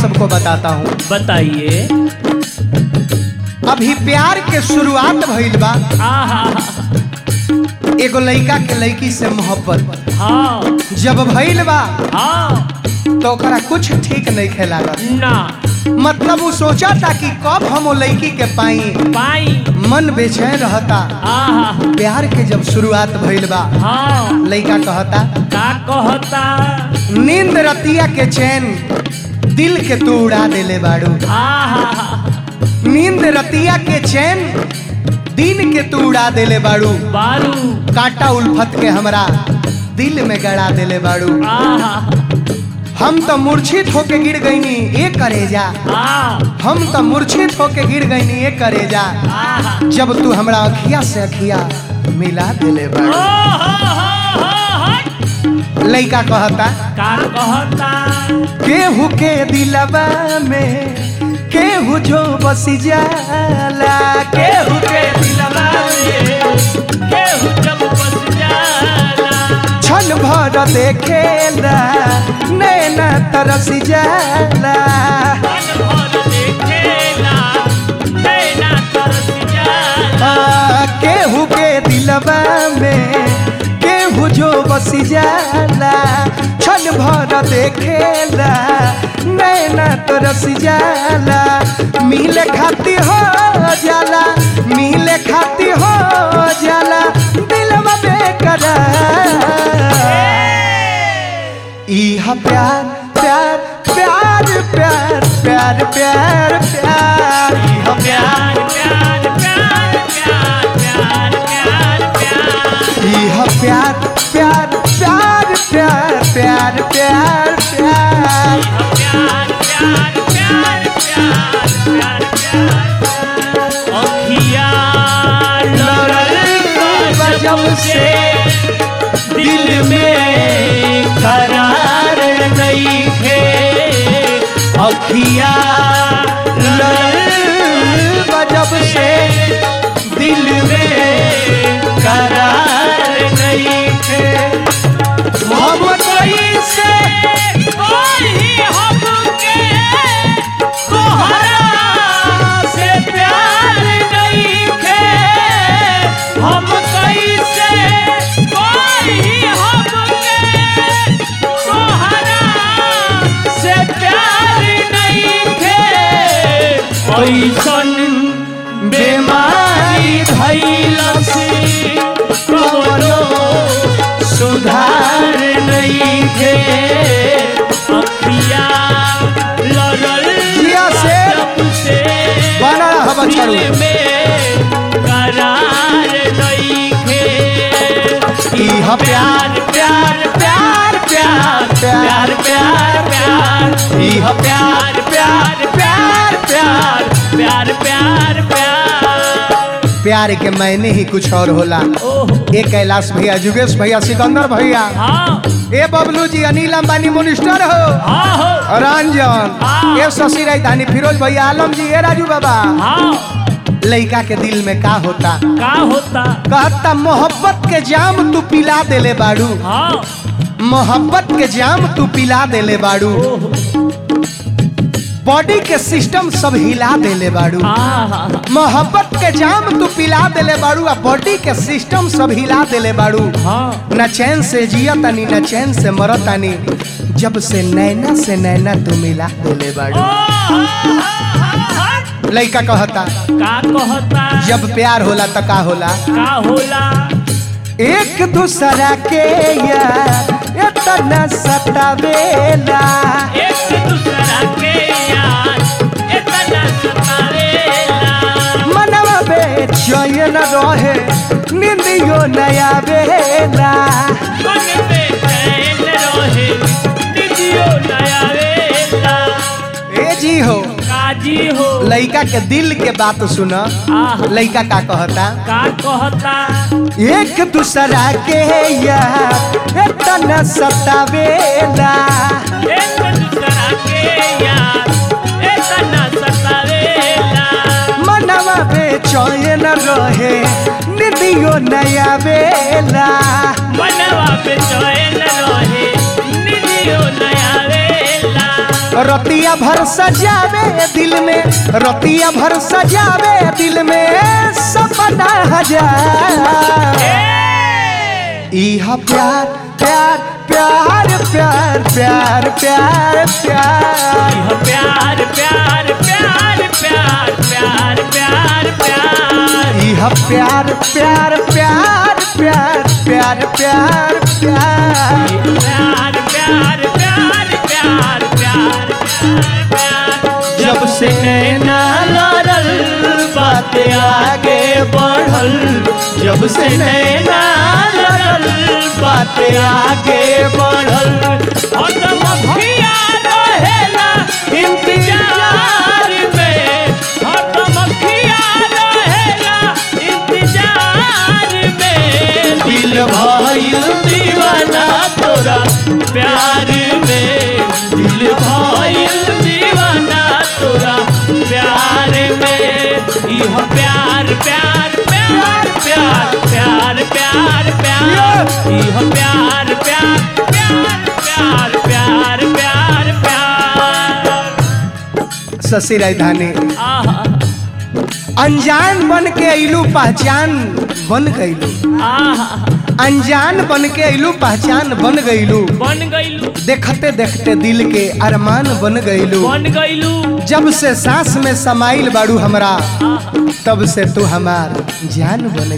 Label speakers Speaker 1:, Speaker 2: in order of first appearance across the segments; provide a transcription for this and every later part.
Speaker 1: सबको बताता हूँ।
Speaker 2: बताइए।
Speaker 1: अभी प्यार के शुरुआत भइल बा।
Speaker 2: आहा।
Speaker 1: एगो लड़का के लड़की से मोहब्बत
Speaker 2: हाँ
Speaker 1: जब भइल बा
Speaker 2: हाँ
Speaker 1: तो ओकरा कुछ ठीक नहीं खेलागत
Speaker 2: ना
Speaker 1: मतलब वो सोचा था कि कब हम वो लड़की के
Speaker 2: पाई
Speaker 1: मन बेचैन रहता।
Speaker 2: आहा।
Speaker 1: प्यार के जब शुरुआत भइल बा
Speaker 2: हाँ
Speaker 1: लड़का कहता
Speaker 2: का कहता
Speaker 1: नींद रतिया के चैन दिल के तू उड़ा देले बाड़ू।
Speaker 2: आहा।
Speaker 1: नींद रतिया के चैन दिन के तू उड़ा देले बाड़ू।
Speaker 2: बारू
Speaker 1: कांटा उल्फत के हमरा दिल में गड़ा देले बाड़ू।
Speaker 2: आहा।
Speaker 1: हम तो मूर्छित होके गिर गईनी ए करेजा। हम तो मूर्छित होके गिर गईनी ए करेजा जब तू हमरा अखिया से अखिया मिला देले बाड़ू। लइका कहता
Speaker 2: का कहता
Speaker 1: केहू के दिलवा में केहू जो बस जाला। केहू के दिलवा में
Speaker 2: केहू जब बस जाला
Speaker 1: क्षण भर देखेला नैना तरस जाला।
Speaker 2: मन भर देखेला नैना तरस जाला
Speaker 1: केहू के दिलवा में केहू जो बस जाला। क्षण भर देखेला नैना तरस जाला। मिले खाती हो जाला मिले खाती हो जाला दिलवा बेकरार। इहा प्यार प्यार प्यार प्यार प्यार प्यार प्यार इहा
Speaker 2: प्यार प्यार प्यार प्यार प्यार प्यार प्यार
Speaker 1: इहा प्यार प्यार प्यार प्यार प्यार प्यार प्यार
Speaker 2: प्यार प्यार प्यार प्यार प्यार प्यार अखिया लड़ल
Speaker 1: जब से
Speaker 2: दिल में करार नहीं है
Speaker 1: अखिया जब से दिल में करार नहीं है। हम कैसे
Speaker 2: कोई हमके तोहरा से प्यार नहीं है हम कैसे कोई हमके तोहरा से प्यार नहीं है ऐसन बीमारी धैल से कवनो
Speaker 1: सुधार नहीं है।
Speaker 2: अखिया लड़ल
Speaker 1: जिया से
Speaker 2: जब से
Speaker 1: बना रहा बछड़ू।
Speaker 2: दिल में करार नहीं है
Speaker 1: इहा प्यार
Speaker 2: प्यार प्यार प्यार प्यार प्यार प्यार
Speaker 1: इहा
Speaker 2: प्यार प्यार प्यार प्यार प्यार प्यार प्यार
Speaker 1: प्यार के मैंने ही कुछ और होला।
Speaker 2: ओह
Speaker 1: ए कैलाश भैया जुगेश भैया सिकंदर भैया
Speaker 2: हाँ
Speaker 1: ए बबलू जी अनिल अंबानी मिनिस्टर हो
Speaker 2: हाँ हो
Speaker 1: रंजन
Speaker 2: हाँ।
Speaker 1: ए शशि राजधानी फिरोज भैया आलम जी ए राजू बाबा।
Speaker 2: हाँ
Speaker 1: लड़का के दिल में का होता
Speaker 2: का होता
Speaker 1: कहता मोहब्बत के जाम तू पिला देले बाड़ू।
Speaker 2: हाँ
Speaker 1: मोहब्बत के जाम तू पिला देले बाड़ू।
Speaker 2: ओह
Speaker 1: बॉडी के सिस्टम सब हिला देले बाड़ू।
Speaker 2: हाँ
Speaker 1: मोहब्बत के जाम तू पिला देले बाड़ू आ बॉडी के सिस्टम सब हिला देले बाड़ू।
Speaker 2: हाँ
Speaker 1: न चैन से जियतानी न चैन से मरतानी जब से नैना तू मिला देले बाड़ू। लइका कहता
Speaker 2: का कहता
Speaker 1: जब प्यार होला त का होला
Speaker 2: का होला
Speaker 1: एक दूसरा के यार इतना सतावेला।
Speaker 2: एक दूसरा के यार इतना सतावेला
Speaker 1: मनवा बेचैन रहे नींदियो नया बेला।
Speaker 2: मन में चैन रहे निजियो नया वेला
Speaker 1: ए जी हो
Speaker 2: काजी हो
Speaker 1: लइका के दिल के बात सुना।
Speaker 2: आह
Speaker 1: लइका का कहता
Speaker 2: का कहता
Speaker 1: एक दूसरा के यार इतना सतावेला।
Speaker 2: एक दूसरा के यार इतना सतावेला
Speaker 1: मनवा बेचैन रहे निदियो नया बेला।
Speaker 2: मनवा पे चैन रहे निजियो नया वेला
Speaker 1: रतिया भर सजावे दिल में, रतिया भर सजावे दिल में सपना हजार। इहा प्यार प्यार प्यार प्यार प्यार प्यार प्यार
Speaker 2: प्यार प्यार प्यार प्यार प्यार प्यार प्यार
Speaker 1: इहा प्यार प्यार प्यार प्यार प्यार प्यार प्यार
Speaker 2: प्यार प्यार प्यार प्यार प्यार प्यार। जब से नैना लड़ल बात आगे बढ़ल, जब से नैना लड़ल बात आगे बढ़ल, हरदम अखिया रहेला इंतजार में, हरदम अखिया रहेला इंतजार में। दिल भइल दीवाना तोरा प्यार में, दिल भइल दीवाना तोरा प्यार में। इह प्यार प्यार प्यार प्यार प्यार प्यार प्यार इह प्यार प्यार प्यार प्यार प्यार प्यार प्यार।
Speaker 1: शशि राजधानी
Speaker 2: आहा
Speaker 1: अनजान बन के अइलू पहचान बन गइलू,
Speaker 2: आहा
Speaker 1: अनजान बन के अइलू पहचान बन गइलू,
Speaker 2: बन गइलू
Speaker 1: देखते देखते दिल के अरमान बन गइलू।
Speaker 2: बन गइलू
Speaker 1: जब से सांस में समाइल बाड़ू हमरा, तब से तू हमार जान बन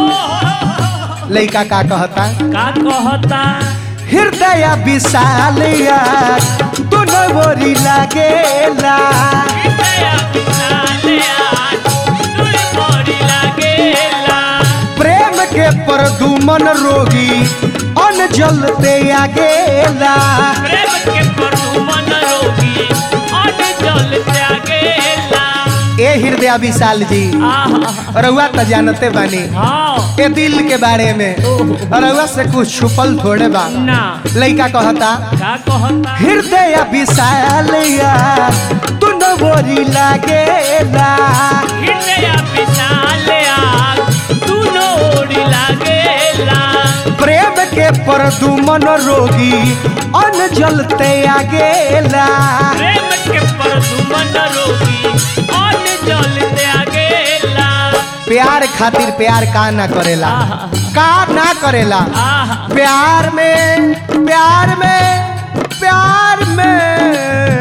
Speaker 1: गइलू। लइका का कहता,
Speaker 2: का कहता
Speaker 1: हृदय विशाल यार तू नवरी लागेला,
Speaker 2: हृदय विशाल यार तू मोरी लागेला,
Speaker 1: प्रेम के परदुमन रोगी अन जलते आगेला।
Speaker 2: प्रेम के परदुमन रोगी अन जलते आगेला।
Speaker 1: ए हृदय विशाल जी
Speaker 2: आहा
Speaker 1: रउआ तो जानते बानी
Speaker 2: हाँ
Speaker 1: ए दिल के बारे में, रउआ से कुछ छुपल थोड़े बा।
Speaker 2: ना
Speaker 1: लइका कहता,
Speaker 2: का कहता
Speaker 1: हृदय विशाल यार तू नवरी लागेला,
Speaker 2: हृदय विशाल यार तू नोरी लागेला,
Speaker 1: प्रेम के परदुमन रोगी अन जलते आगेला।
Speaker 2: प्रेम के परदुमन रोगी अन जलते आगेला।
Speaker 1: प्यार खातिर प्यार का ना करेला, का ना करेला।
Speaker 2: आहा
Speaker 1: प्यार में प्यार में प्यार में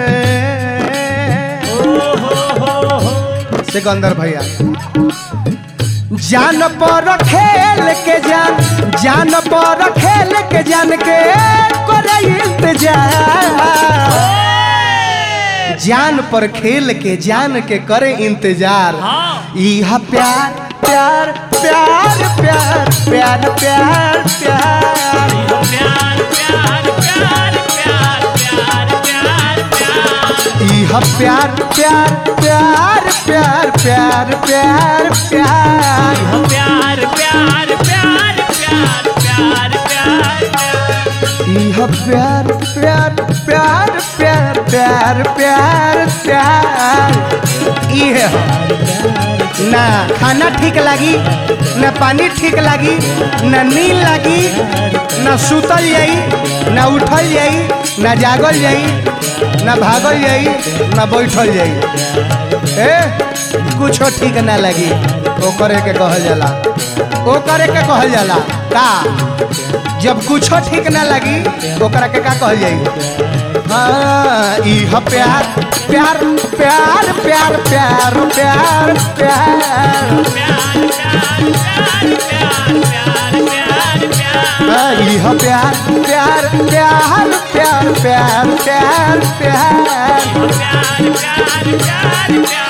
Speaker 1: सिकंदर भैया जान पर खेल के जान, जान पर खेल के जान के करे इंतजार, जान पर खेल के जान के करे इंतजार।
Speaker 2: हाँ
Speaker 1: यह प्यार प्यार प्यार प्यार प्यार प्यार प्यार
Speaker 2: प्यार प्यार प्यार प्यार प्यार प्यार प्यार
Speaker 1: यह प्यार प्यार प्यार प्यार प्यार प्यार प्यार
Speaker 2: प्यार प्यार प्यार प्यार प्यार प्यार
Speaker 1: यह प्यार प्यार प्यार प्यार प्यार प्यार प्यार यह ना खाना ठीक लगी, ना पानी ठीक लगी, ना नींद लगी, ना सुतल जाई, ना उठल जाई, ना जागल जाई, ना भागल जाई, ना बैठल जाई। कुछ ठीक ना लगी ओ करे के कहल जाला, ओ करे के कहल जाला का। जब कुछ ठीक ना लगी ओकरा के का कहल जाई। हाँ इह प्यार प्यार प्यार प्यार प्यार प्यार प्यार यह प्यार प्यार प्यार प्यार प्यार प्यार प्यार
Speaker 2: प्यार प्यार प्यार प्यार